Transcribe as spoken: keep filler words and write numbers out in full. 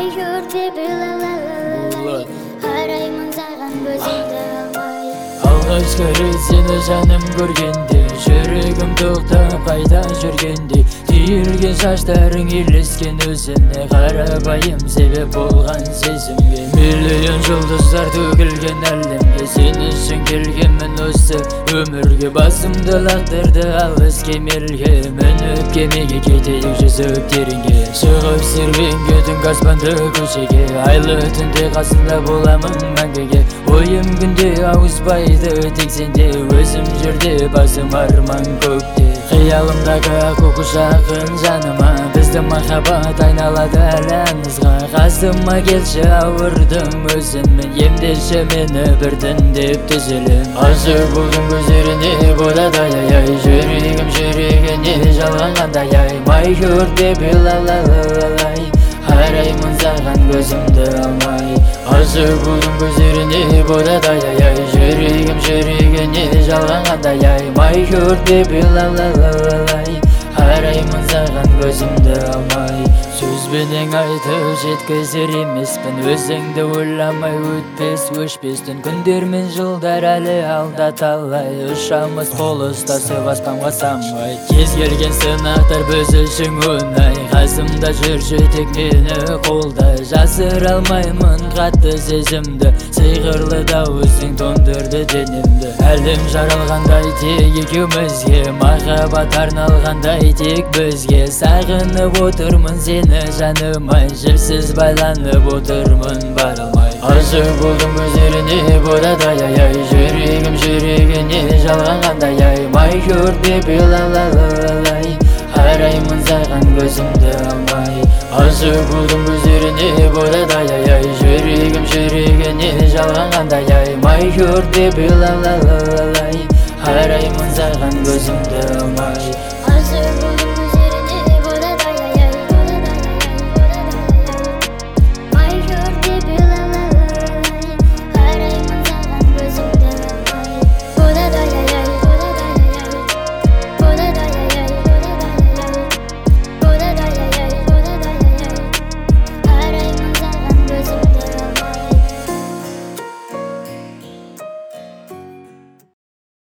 жүрде билалалалай қараймын саған көзімді алмай. Алғашқы рет сені жаным көргенде жүрегім тоқтап қайда жүргенде түйілген шаштарың елескен өзіне қарапайым себеп болған сезімге миллион жұлдыздар төгілген әлемге сен үшін келгенмін осы өмірге басымды лақтырды алыс кемелге мініп кемеге кетейік жүзіп тереңге шығып серуенге түнгі аспанды көшеге айлы түнде қасында боламын мәңгіге ойым күнде ауыспайды тек сенде өзім жүрде басым арман көкте қиялымдағы көк жақын жаныма біздің махаббат айналады әлі аңызға қасыма келші ауырдым өзіңмен емдеші мені біртіндеп түзелем ғашық болдым көздеріне бодадай ай жүрегім жүрегіне жалғанғандай ай май көрде билалалалай қараймын саған көзімді алмай ғашық болдым көздеріне бодадай ай жүрегім жүрегіне жалғанғандай ай май көрде билалалалай қараймын саған көзімді алмай сөзбенен айтып жеткізер емеспін өзіңді ойламай өтпес өшпес түн күндер мен жылдар әлі алда талай ұшамыз қол ұстасып аспанға самғай кез келген сынақтар біз үшін оңай қасымда жүрші тек мені қолда жасыра алмаймын қатты сезімді сиқырлы дауысың тоңдырды денемді әлем жаралғандай тек екеумізге махаббат арналғандай тек бізге сағынып отырмын сені жаным-ай жерсіз байланып отырмын бара алмай ғашық болдым көздеріне бодадай ай жүрегім жүрегіне жалғанғандай ай май көрде билалалалай қараймын саған көзімді алмай ғашық болдым көздеріне бодадай ай жүрегім жүрегіне жалғанғандай ай май көрде билалалалай